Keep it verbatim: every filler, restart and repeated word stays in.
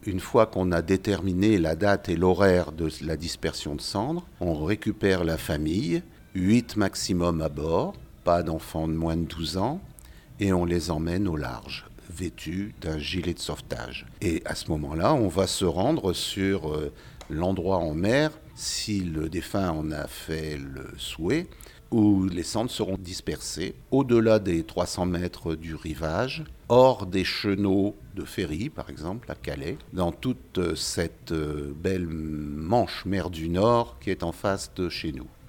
Une fois qu'on a déterminé la date et l'horaire de la dispersion de cendres, on récupère la famille, huit maximum à bord, pas d'enfants de moins de douze ans, et on les emmène au large, vêtus d'un gilet de sauvetage. Et à ce moment-là, on va se rendre sur euh, l'endroit en mer, si le défunt en a fait le souhait, où les cendres seront dispersées au-delà des trois cents mètres du rivage, hors des chenaux de ferry, par exemple, à Calais, dans toute cette belle manche mer du Nord qui est en face de chez nous.